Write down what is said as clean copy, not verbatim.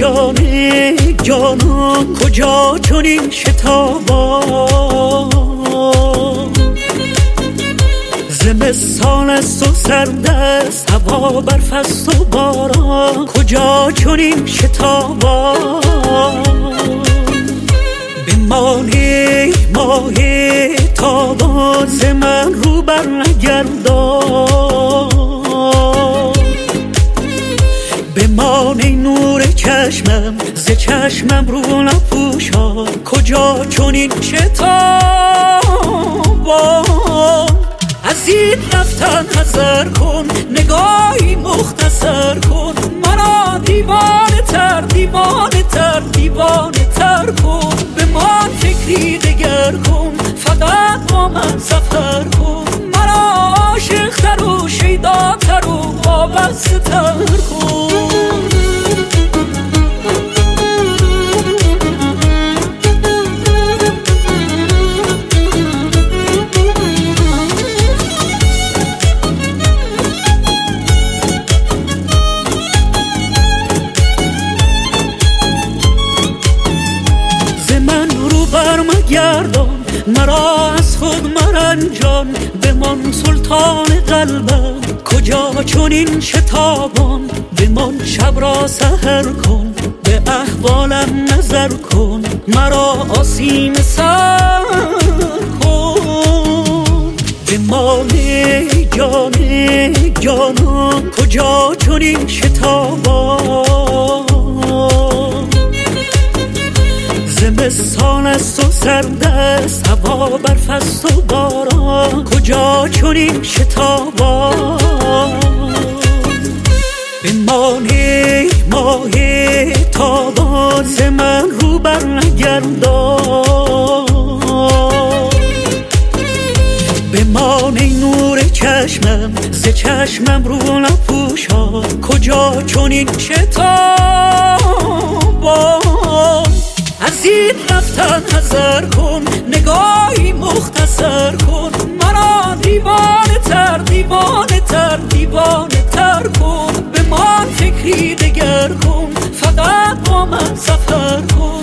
جانان کجا چنین شتابان زمستان است و سرد است هوا برف است و باران کجا چنین شتابان بمانی ماه تابان ز من رو بر نگردان بمانی نور چشمم ز چشمم رو نپوشان کجا چنین شتابان از این رفتن حذر کن نگاهی مختصر کن مرا دیوانه تر دیوانه تر دیوانه تر کن به من فکری دگر کن فقط با من سفر کن مرا عاشق تر و شیدا تر و وابسته تر کن برمگردان مرا از خود مرنجان بمان سلطان قلبم کجا چنین شتابان بمان شب را سحر کن به احوالم نظر کن مرا آسین سر کن بمان جانان کجا چنین شتابان زمستان است و سرد است هوا برف است و باران کجا چنین شتابان بمانی ماه تابان ز من رو بر نگردان بمانی نور چشمم ز چشمم رو نپوشان کجا چنین شتابان از این رفتن حذر کن نگاهی مختصر کن مرا دیوانه تر دیوانه تر دیوانه تر کن به من فکری دگر کن فقط با من سفر کن